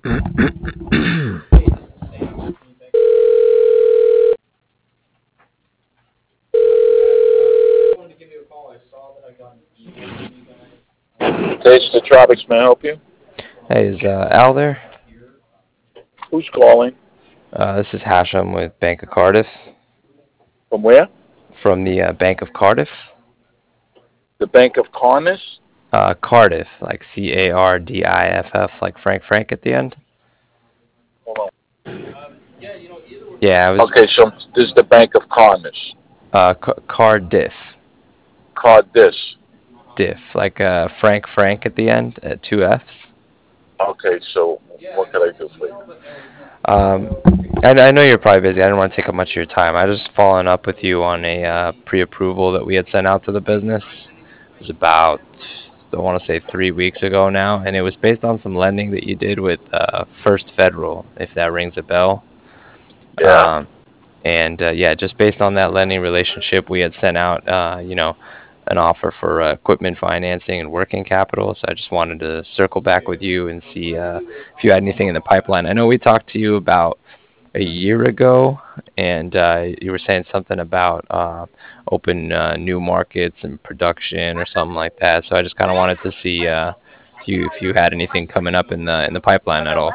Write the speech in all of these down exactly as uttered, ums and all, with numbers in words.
Taste the Tropics, may I help you? Hey, is uh, Al there? Who's calling? Uh, this is Hashem with Bank of Cardiff. From where? From the uh, Bank of Cardiff. The Bank of Carness? Uh, Cardiff, like C A R D I F F, like Frank Frank at the end. Hold on. Yeah, I was Okay, so this is the Bank of Carness. uh, C- Cardiff, Cardiff. Diff, like uh, Frank Frank at the end, at two F's. Okay, so what can I do for you? Um, I, I know you're probably busy. I didn't want to take up much of your time. I was just following up with you on a uh, pre-approval that we had sent out to the business. It was about, I want to say three weeks ago now, and it was based on some lending that you did with uh, First Federal, if that rings a bell. Yeah. Um, and uh, yeah, just based on that lending relationship, we had sent out, uh, you know, an offer for uh, equipment financing and working capital. So I just wanted to circle back with you and see uh, if you had anything in the pipeline. I know we talked to you about a year ago, and uh, you were saying something about uh, open uh, new markets and production or something like that. So I just kind of wanted to see uh, if you if you had anything coming up in the in the pipeline at all.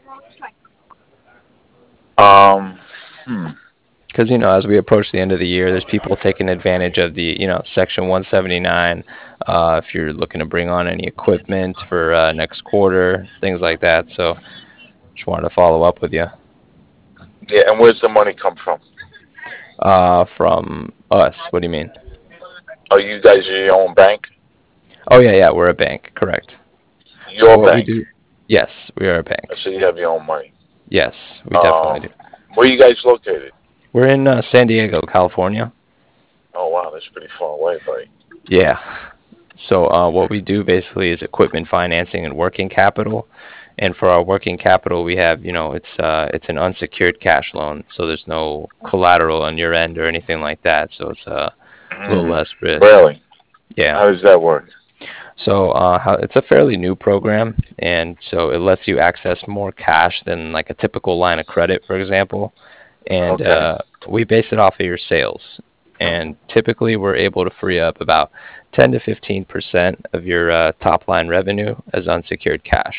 Um, hmm. Because, you know, as we approach the end of the year, there's people taking advantage of the, you know, Section one seventy-nine. Uh, if you're looking to bring on any equipment for uh, next quarter, things like that. So just wanted to follow up with you. Yeah, and where's the money come from? Uh, from us. What do you mean? Are you guys your own bank? Oh, yeah, yeah, we're a bank. Correct. So Your what we bank. do, yes, we are a bank. So you have your own money. Yes, we definitely do. Um, where are you guys located? We're in uh, San Diego, California. Oh, wow, that's pretty far away, buddy. Yeah. So uh, what we do basically is equipment financing and working capital. And for our working capital, we have, you know, it's uh, it's an unsecured cash loan, so there's no collateral on your end or anything like that. So it's uh, a little Hmm. less risk. Really? Yeah. How does that work? So uh, how, it's a fairly new program, and so it lets you access more cash than like a typical line of credit, for example. And Okay. uh, we base it off of your sales. And typically, we're able to free up about ten to fifteen percent of your uh, top line revenue as unsecured cash.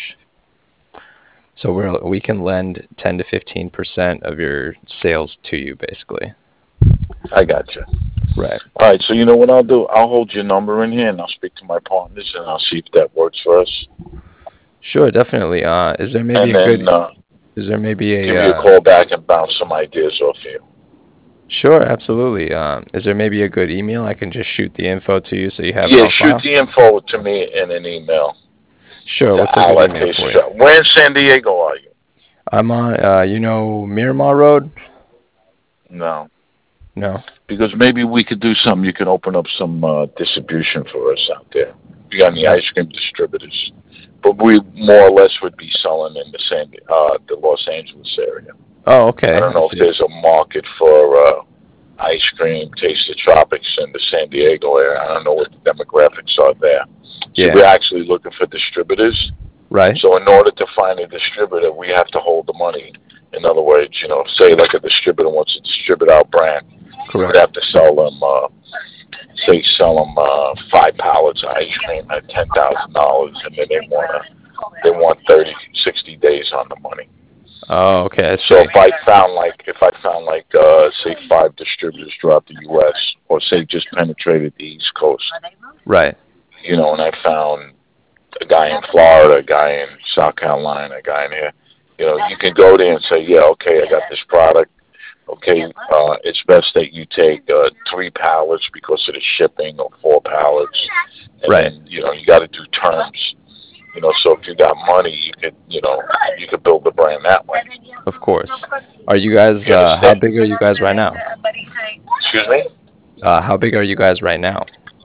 So we're, we can lend ten to fifteen percent of your sales to you, basically. I got you. Right. All right, so you know what I'll do? I'll hold your number in here, and I'll speak to my partners, and I'll see if that works for us. Sure, definitely. Uh, is there maybe And a good? then uh, Is there maybe give a? you a Uh, call back and bounce some ideas off you. sure, absolutely. Um, is there maybe a good email I can just shoot the info to you so you have it Yeah, on shoot file? the info to me in an email Sure. to What's a good Al at email Taste for you? Shop. Where in San Diego are you? I'm on. Uh, you know, Miramar Road. No. No. Because maybe we could do something. You can open up some uh, distribution for us out there. You got any Uh, ice cream distributors? But we more or less would be selling in the San, uh, the Los Angeles area. oh, okay. I don't I know if see. there's a market for uh, ice cream, Taste the Tropics in the San Diego area. I don't know what the demographics are there. So Yeah. we're actually looking for distributors. Right. So in order to find a distributor, we have to hold the money. In other words, you know, say like a distributor wants to distribute our brand, we would Correct. have to sell them, uh, say, sell them uh, five pallets of ice cream at ten thousand dollars, and then they want to, they want thirty, sixty days on the money. Oh, okay. I So see. if I found like, if I found like, uh, say, five distributors throughout the U S, or say just penetrated the East Coast, Right. you know, and I found a guy in Florida, a guy in South Carolina, a guy in here, you know, you can go there and say, yeah, okay, I got this product. Okay, uh, it's best that you take uh, three pallets because of the shipping, or four pallets, and Right. then you know you got to do terms. You know, so if you got money, you could, you know, you could build the brand that way. Of course. Are you guys? You Uh, how understand? big are you guys right now? Excuse me. Uh, how big are you guys right now?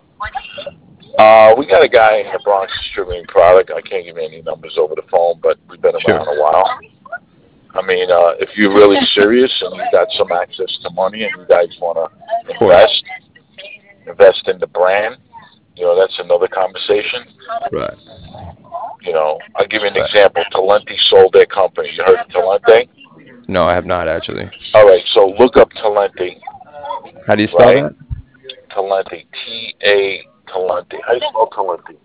Uh, we got a guy in the Bronx distributing product. I can't give you any numbers over the phone, but we've been Sure. around a while. I mean, uh, if you're really serious and you got some access to money and you guys want to Of course. invest, invest in the brand, you know, that's another conversation. Right. You know, I'll give you an Right. example. Talenti sold their company. You heard of Talenti? No, I have not actually. All right, so look up Talenti, How do you spell right? that? Talenti, T A Talenti. How do you spell Talenti?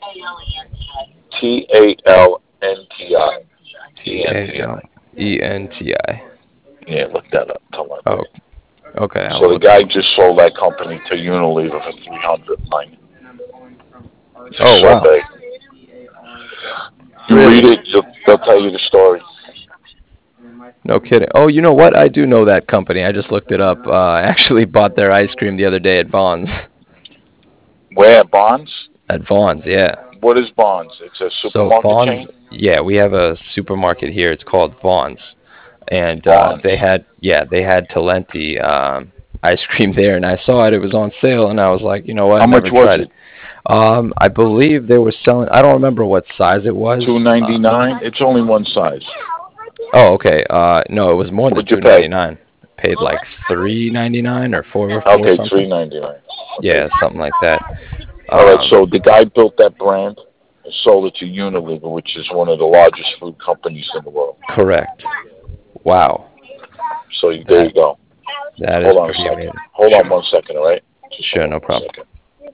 T A L N T I. T E N A T L I. E N T I. Yeah, look that up. Talenti. Oh, okay. I'll So the look it guy up. just sold that company to Unilever for three hundred million. Oh, It's so wow. big. You read Really? it, you'll, they'll tell you the story. No kidding. Oh, you know what? I do know that company. I just looked it up. Uh, I actually bought their ice cream the other day at Vaughn's. Where Bonds? At Vaughn's, yeah. What is Bonds? It's a So supermarket Vaughn's, chain. yeah, we have a supermarket here. It's called Vaughn's, and uh, Bonds. they had, yeah, they had Talenti um, ice cream there, and I saw it. It was on sale, and I was like, you know what? How much Never was tried it. it? Um, I believe they were selling. I don't remember what size it Two was. ninety Uh, nine. It's only one size. oh, okay. Uh, no, it was more than What'd you two pay? ninety nine. Paid like three ninety nine or four or four Okay, three something. ninety nine. Okay. Yeah, something like that. All right. Um, So the guy built that brand and sold it to Unilever, which is one of the largest food companies in the world. correct. Wow, So you- there that you go. that is Hold on a pretty second. amazing. Hold on Sure, one second. All right. Just hold sure, on no one problem. second.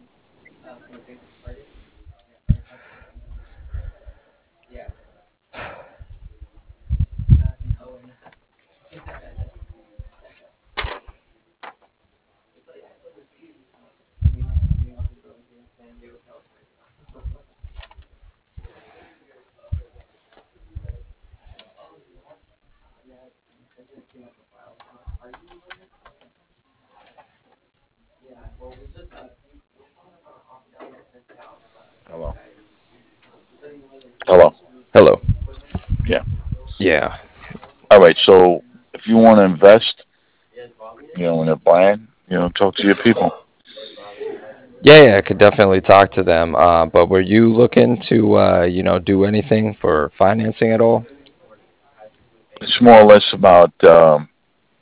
Hello. Hello. Hello. Yeah. Yeah. All right. So if you want to invest, you know, in a brand, you know, talk to your people. Yeah, yeah, I could definitely talk to them. Uh, but were you looking to, uh, you know, do anything for financing at all? It's more or less about um,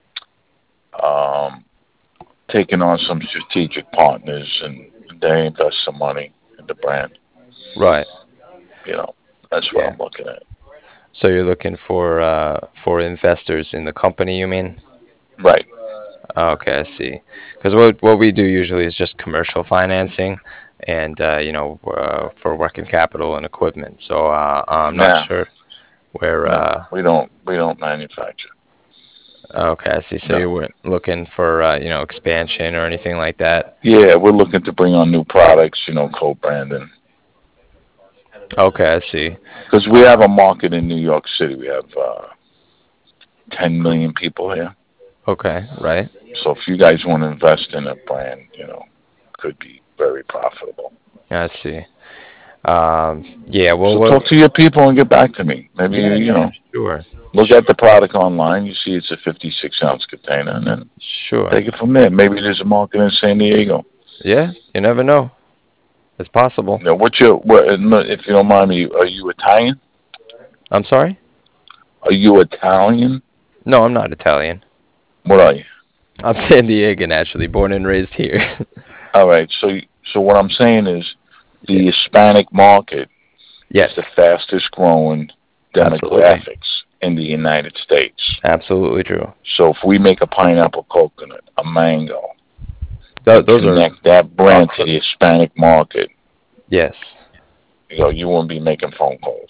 um, taking on some strategic partners and they invest some money in the brand. Right. You know, that's what Yeah. I'm looking at. So you're looking for uh, for investors in the company, you mean? Right. Okay, I see. Because what what we do usually is just commercial financing, and uh, you know, uh, for working capital and equipment. So uh, I'm not Nah, sure where. no, Uh, we don't. We don't manufacture. okay, I see. So No. you weren't looking for uh, you know expansion or anything like that. Yeah, we're looking to bring on new products. You know, co-branding Okay, I see. because we have a market in New York City. We have uh, ten million people here. Okay, right. So if you guys want to invest in a brand, you know, could be very profitable. I see. Um, yeah. Well, So what? talk to your people and get back to me. Maybe Yeah, you yeah, know, sure, look at the product online. You see it's a fifty-six ounce container, and then sure. take it from there. Maybe there's a market in San Diego. Yeah, you never know. It's possible. Now, what's your, what, if you don't mind me, are you Italian? I'm sorry. Are you Italian? No, I'm not Italian. What are you? I'm San Diegan, actually, born and raised here. All right. So, so what I'm saying is, Yeah. the Hispanic market is the Yes, fastest growing absolutely. demographics in the United States. Absolutely true. So, if we make a pineapple coconut, a mango, Th- and those are connect that uh, brand to the Hispanic market, yes. you know, you won't be making phone calls.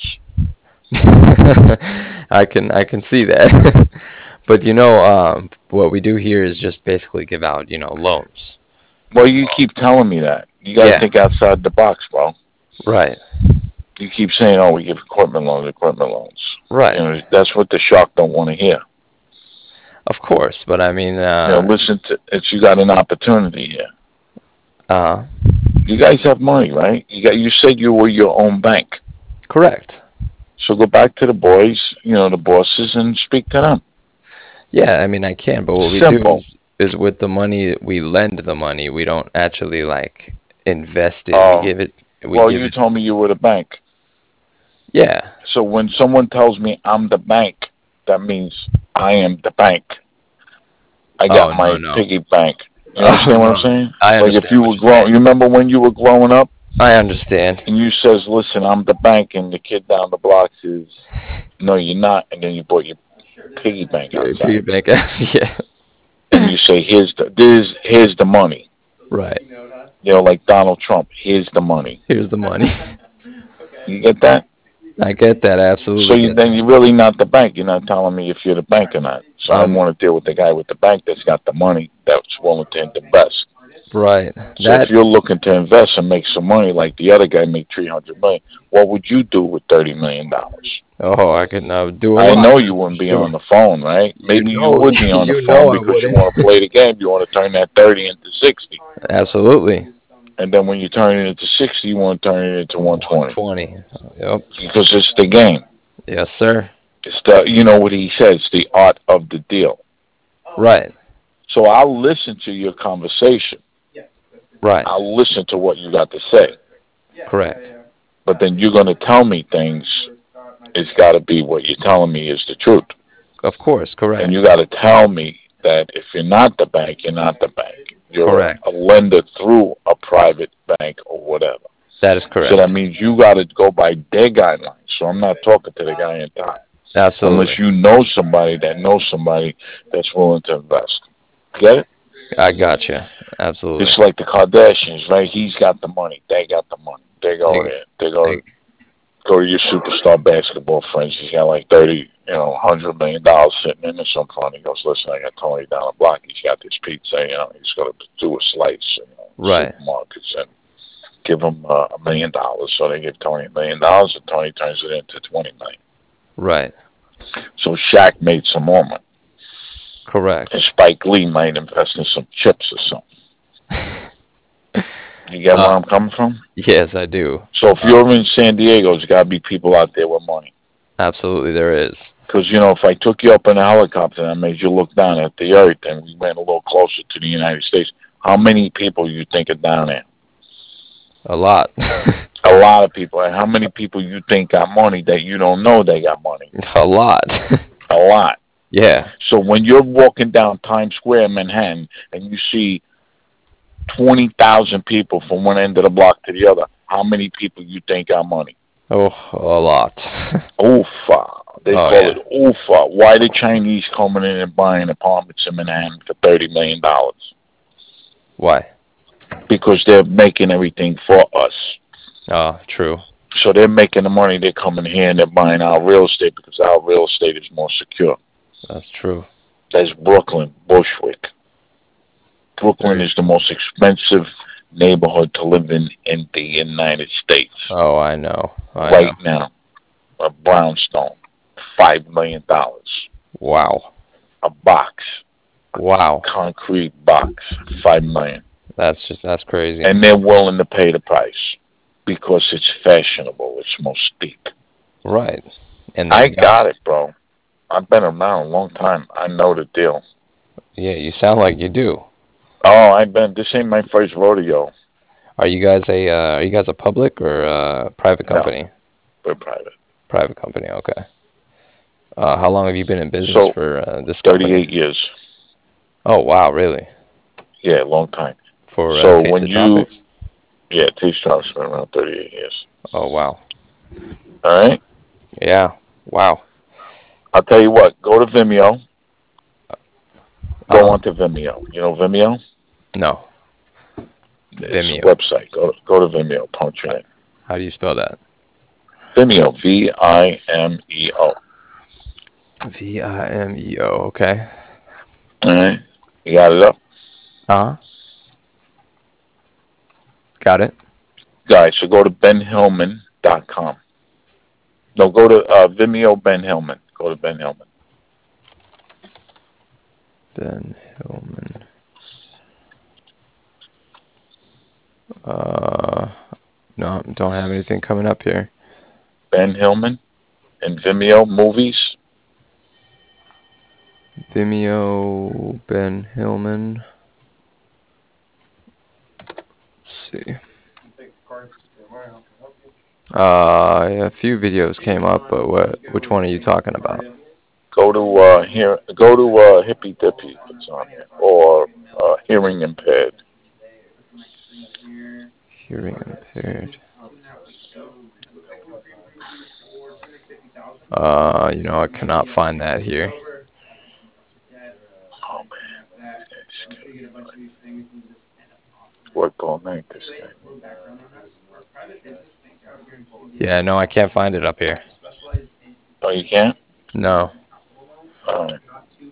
I can I can see that. But you know, um, what we do here is just basically give out, you know, loans. Well, you keep telling me that. You got to Yeah, think outside the box, bro. right, You keep saying, "Oh, we give equipment loans, equipment loans." You right. know, that's what the shark don't want to hear. Of course, but I mean, You know, uh, listen to it's. You got an opportunity here. uh, You guys have money, right? You got. You said you were your own bank, correct. so go back to the boys, you know, the bosses, and speak to them. Yeah, I mean, I can, but what we do Simple. is is with the money we lend the money. We don't actually like invest it. We Oh, give it. We well, give you it. told me you were the bank. Yeah. So when someone tells me I'm the bank, that means I am the bank. I got Oh no my no. piggy bank. You Oh understand what I'm no. saying? I Like if understand you what were you're growing, saying. you remember when you were growing up? I understand. And you says, listen, I'm the bank, and the kid down the block says, no, you're not, and then you brought your piggy bank Yeah, piggy outside, bank. Yeah. and you say, here's the this here's the money. Right. You know, like Donald Trump, here's the money. Here's the money. You get that? I get that. So Absolutely you, get then that. you're really not the bank. You're not telling me if you're the bank or not. So I Um. want to deal with the guy with the bank that's got the money, that's willing to invest. Right. So if That. you're looking to invest and make some money, like the other guy made three hundred million, what would you do with thirty million dollars? Oh, I can uh, do a I lot. know you That's for wouldn't be sure. on the phone, right? You Maybe you know. would be on the You know phone I because you wouldn't. want to play the game. You want to turn that thirty into sixty, Absolutely. and then when you turn it into sixty, you want to turn it into one One twenty twenty. Yep. because it's the game. Yes, sir. It's the you know what he says, the art of the deal. Right. So I'll listen to your conversation. Right. I'll listen to what you got to say. Correct. But then you're going to tell me things. It's got to be what you're telling me is the truth. Of course. And Correct. you got to tell me that if you're not the bank, you're not the bank. You're Correct. a lender through a private bank or whatever. That is So correct. that means you got to go by their guidelines. So I'm not talking to the guy in town unless Absolutely. you know somebody that knows somebody that's willing to invest. Get it? I got you. It's Absolutely. like the Kardashians, right? He's got the money. They got the money. They go They, there. They go they, go to your superstar basketball friends. He's got like thirty, you know, hundred million dollars sitting in there some fund. He goes, listen, I got Tony down the block. He's got this pizza. You know, he's going to do a slice. You know, right. supermarkets and give him uh, a million dollars. So they give Tony a million dollars, and Tony turns it into twenty million. Right. So Shaq made some more money, Correct. and Spike Lee might invest in some chips or something. You get where uh, I'm coming from? yes, I do. So if Uh, you're in San Diego, there's got to be people out there with money. absolutely, there is. Because, you know, if I took you up in a helicopter and I made you look down at the earth and we went a little closer to the United States, how many people you think are down there? A lot. A lot of people. And how many people you think got money that you don't know they got money? A lot. A lot. Yeah. So when you're walking down Times Square in Manhattan and you see twenty thousand people from one end of the block to the other, how many people you think got money? Oh, a lot. Oofa. They Oh call yeah. it oofa. Why the Chinese coming in and buying apartments in Manhattan for thirty million dollars? Why? Because they're making everything for us. Oh, true. So they're making the money. They're coming here and they're buying our real estate because our real estate is more secure. That's true. That's Brooklyn, Bushwick. Brooklyn Very. is the most expensive neighborhood to live in in the United States Oh, I know. I know. right now. A brownstone, five million dollars. Wow. A box, Wow. concrete box, five million. That's just that's crazy. And they're willing to pay the price because it's fashionable. It's mystique. Right. And I they got. got it, bro. I've been around a long time. I know the deal. Yeah, you sound like you do. Oh, I've been. This ain't my first rodeo. Are you guys a uh, are you guys a public or a private No, company? we're private. Private company. Okay. Uh, how long have you been in business So, for uh, this company? thirty-eight years. Oh wow, really? Yeah, long time. For uh, So Taste when of you, Tropics? yeah, Taste Shop's been around thirty-eight years. Oh wow. All right. Yeah. Wow. I'll tell you what. Go to Vimeo. Uh Go huh. onto Vimeo. You know Vimeo? No. It's a Vimeo. website. Go go to Vimeo. Punch it in. How do you spell that? Vimeo. V I M E O. V I M E O. Okay. All right. You got it up, Uh huh. Got it. guys. So go to ben hillman dot com. No, go to uh, Vimeo Ben Hillman. Go to Ben Hillman. Ben Hillman. Uh, no, don't have anything coming up here. Ben Hillman and Vimeo movies. Vimeo Ben Hillman. Let's see. Uh, yeah, a few videos came up, but what? Which one are you talking about? Go to uh, here. Go to uh, Hippy Dippy. It's on here, or uh, Hearing Impaired. Hearing impaired. Uh, you know, I cannot find that here. Oh man, this guy's killing me. Work all night, this guy. Yeah, no, I can't find it up here. Oh, you can't? No, All right.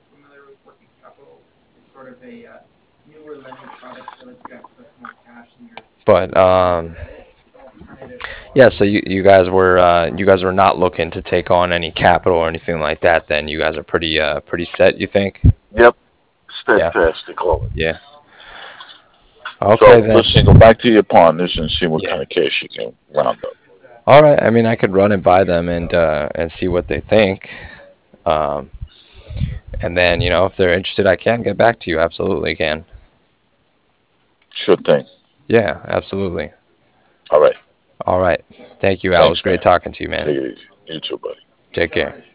but um, yeah. So you you guys were uh, you guys were not looking to take on any capital or anything like that. Then you guys are pretty uh pretty set. You think? Yep. Yeah. Steadfast to call it. Yeah. Okay So then. listen, go back to your partners and see what Yeah. kind of cash you can round up. All right. I mean, I could run it by them and uh, and see what they think. Um, and then you know if they're interested, I can get back to you. Absolutely can. Sure thing. Yeah. Absolutely. All right. All right. Thank you, Al. It was Thanks, great man. talking to you, man. Take it easy. You too, buddy. Take care.